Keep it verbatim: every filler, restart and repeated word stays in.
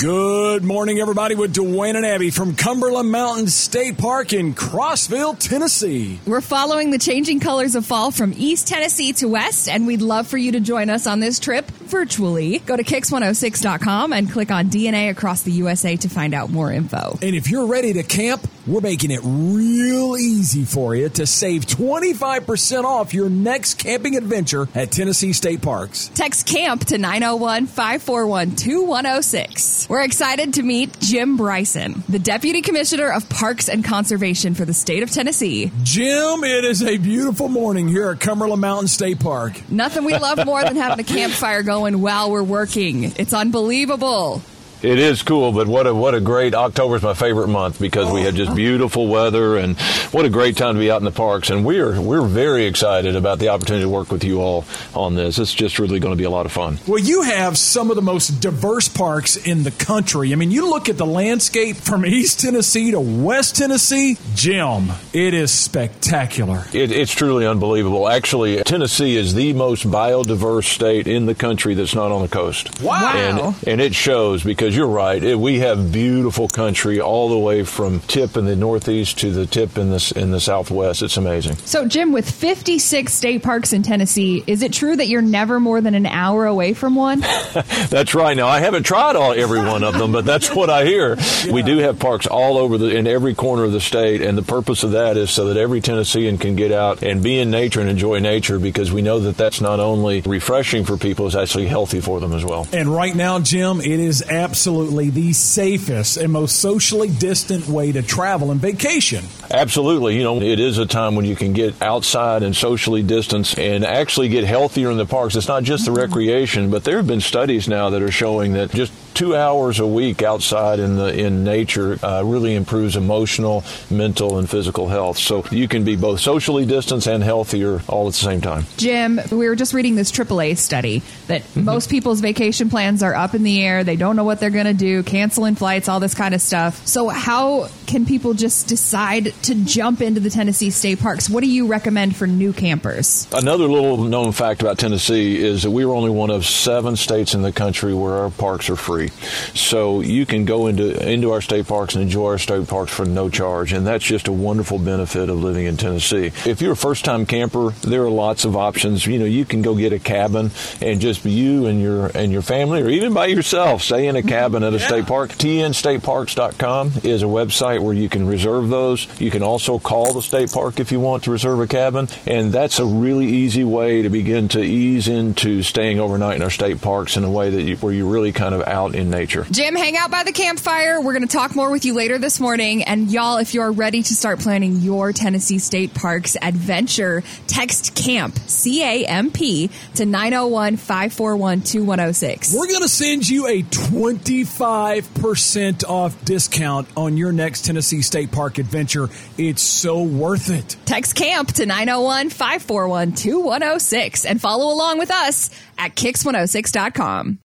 Good morning, everybody, with Dwayne and Abby from Cumberland Mountain State Park in Crossville, Tennessee. We're following the changing colors of fall from East Tennessee to West, and we'd love for you to join us on this trip virtually. Go to kicks one oh six dot com and click on D N A across the U S A to find out more info. And if you're ready to camp, we're making it real easy for you to save twenty-five percent off your next camping adventure at Tennessee State Parks. Text CAMP to nine oh one, five four one, two one oh six. We're excited to meet Jim Bryson, the Deputy Commissioner of Parks and Conservation for the state of Tennessee. Jim, it is a beautiful morning here at Cumberland Mountain State Park. Nothing we love more than having a campfire going while we're working. It's unbelievable. It is cool, but what a what a great October is my favorite month because we have just beautiful weather and what a great time to be out in the parks. And we're we're very excited about the opportunity to work with you all on this. It's just really going to be a lot of fun. Well, you have some of the most diverse parks in the country. I mean, you look at the landscape from East Tennessee to West Tennessee, Jim, it is spectacular. It, it's truly unbelievable. Actually, Tennessee is the most biodiverse state in the country that's not on the coast. Wow. And, and it shows because you're right. It, we have beautiful country all the way from tip in the northeast to the tip in the, in the southwest. It's amazing. So, Jim, with fifty-six state parks in Tennessee, is it true that you're never more than an hour away from one? That's right. Now, I haven't tried all every one of them, but that's what I hear. Yeah. We do have parks all over the in every corner of the state, and the purpose of that is so that every Tennessean can get out and be in nature and enjoy nature because we know that that's not only refreshing for people, it's actually healthy for them as well. And right now, Jim, it is absolutely Absolutely the safest and most socially distant way to travel and vacation. Absolutely. You know, it is a time when you can get outside and socially distance and actually get healthier in the parks. It's not just the recreation, but there have been studies now that are showing that just two hours a week outside in the in nature uh, really improves emotional, mental, and physical health. So you can be both socially distanced and healthier all at the same time. Jim, we were just reading this triple A study that mm-hmm. most people's vacation plans are up in the air. They don't know what they're going to do, canceling flights, all this kind of stuff. So how can people just decide to jump into the Tennessee state parks? What do you recommend for new campers? Another little known fact about Tennessee is that we are only one of seven states in the country where our parks are free. So you can go into into our state parks and enjoy our state parks for no charge, and that's just a wonderful benefit of living in Tennessee. If you're a first-time camper, there are lots of options. You know, you can go get a cabin and just you and your and your family, or even by yourself, stay in a cabin at a yeah. state park. T N state parks dot com is a website where you can reserve those. You can also call the state park if you want to reserve a cabin, and that's a really easy way to begin to ease into staying overnight in our state parks in a way that you, where you're really kind of out in nature. Jim, hang out by the campfire. We're going to talk more with you later this morning. And y'all, if you're ready to start planning your Tennessee State Parks adventure, text CAMP, C A M P, to nine oh one, five four one, two one oh six. We're going to send you a twenty-five percent off discount on your next Tennessee State Park adventure. It's so worth it. Text CAMP to nine oh one, five four one, two one oh six and follow along with us at kicks one oh six dot com.